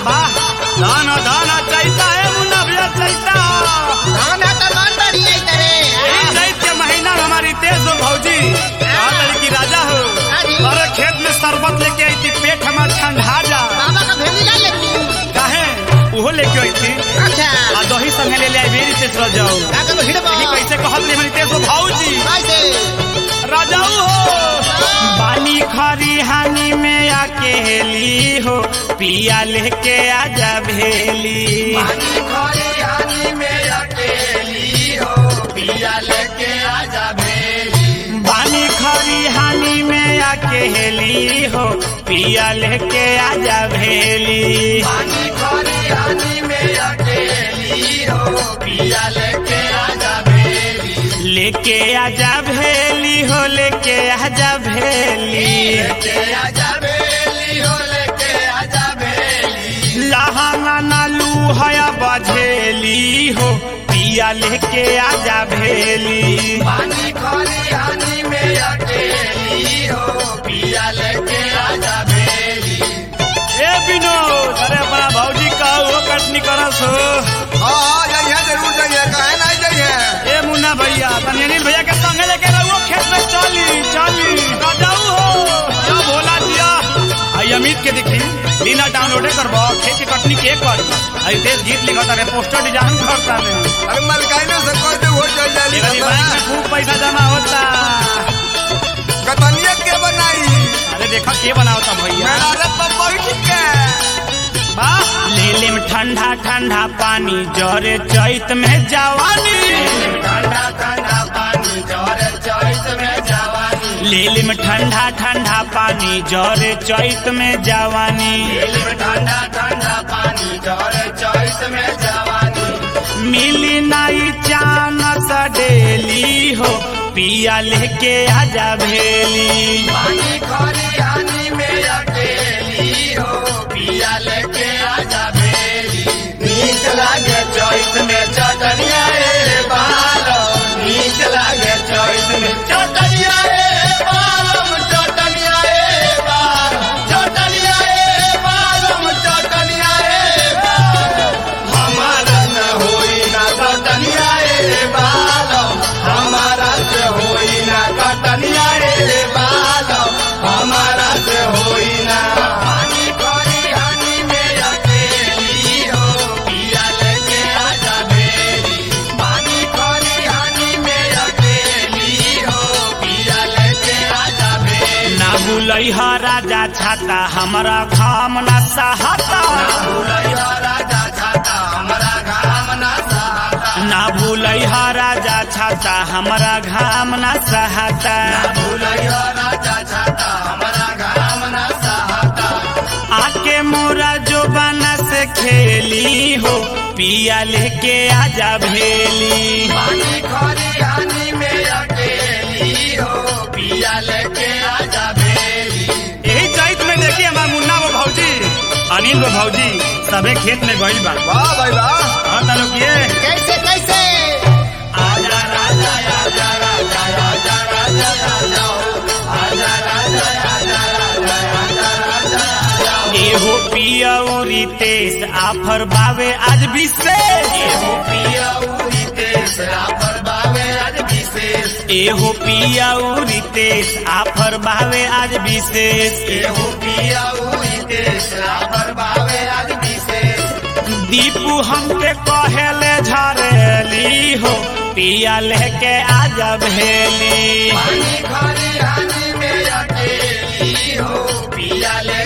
वाह दाना दाना चलता है मुन्ना भैया चलता धान है तो मान बढ़िया करे चैत के महीना हमारी तेज हो भौजी की राजा हो अरे खेत में शरबत लेके आई थी पेट हमारा ठंडा जा बाबा का भेली ना लेती काहे वो लेके आई थी अच्छा आ दही संगे ले ले बेरी से चल जाओ का तो हिड़बा ये कैसे कहत ले हमारी तेज हो भौजी कैसे राजाऊ हो बानी खरी हानि में अकेली हो पिया लेके आजा भेली पानी खरी हानि में अकेली हो पिया लेके आजा भेली बानी खरी हानि में अकेली हो पिया लेके आजा भेली पानी खरी हानि में अकेली हो पिया लेके आजा भेली लेके आजा भेली हो लेके आजा भेली लेके आजा भेली हो लेके आजा भेली लहाना नालू हया बझेली हो पिया लेके आजा भेली पानी खरी हानि में अकेली हो पिया लेके आजा भेली ए विनोद अरे अपना भौजी का वो कटनी करस हो हाँ जाइए जरूर जाइए कहे नहीं जाइए ए मुन्ना भैया तनी अनिल भैया के संगे लेके रहो खेत में चली चली राजाऊ हो क्या भोला दिया आई अमित के दिखी लीना डाउनलोड करबो खेत की कटनी के कर आई देश गीत लिखता रे पोस्टर डिजाइन करता रे अरे मलकाइनो से कर दे हो चल जाली तेरी बैंक में खूब पैसा जमा होता कतनिया के बनाई अरे देखा के बनावता भैया मेरा रे पप्पा ठीक है ले में ठंडा ठंडा पानी जरे चैत में जवानी ठंडा ठंडा पानी जरे चैत में जवानी ले में ठंडा ठंडा पानी जरे चैत में जवानी ठंडा ठंडा पानी जरे चैत में जवानी मिली नाई चान सडेली हो पिया लेके आजा भेली पानी खरी हानि में अकेली हो पिया लेके आजा भेली नीक लागे चैत में चटनिया रे बालो नीक लागे चैत में चटनिया रे बालम चटनिया रे बालम चटनिया रे बालम चटनिया रे बालम हमारा न होई ना चटनिया रे बालम हमारा से होई ना कटनिया रे बालम हमारा से होई ना पानी खरी हानि में अकेली हो पिया लेके आजा भेली पानी खरी हानि में अकेली हो पिया लेके आजा भेली ना भूलई हा राजा छाता हमारा घाम न सहाता भूलैया राजा छाता हमारा घाम ना सहाता ना भूलई हा राजा छाता हमारा घाम न सहाता भूलैया राजा छाता हमारा घाम ना सहाता आके मोरा जो बना से खेली हो पिया लेके आजा भेली पानी खरी हानि में अकेली हो पिया लेके आजा भेली यही चैत में देखिए हमारा मुन्ना वो भौजी अनिल वो भौजी सबे खेत में गइल बा वाह भाई वाह हाँ तालुक ये कैसे कैसे आजा राजा आजा राजा आजा राजा राजा आजा राजा आजा राजा आजा राजा एहो पिया उरी तेज आफर बावे आज विशेष एहो पिया उरी तेज आफर बावे आज विशेष एहो पिया उरी तेज आफर बावे आज विशेष एहो पिया उरी तेज आफर बावे आज विशेष दीपू हमके कहेले झरेली हो पिया लेके आजा भेली पानी खरी हानि में अकेली हो पिया ले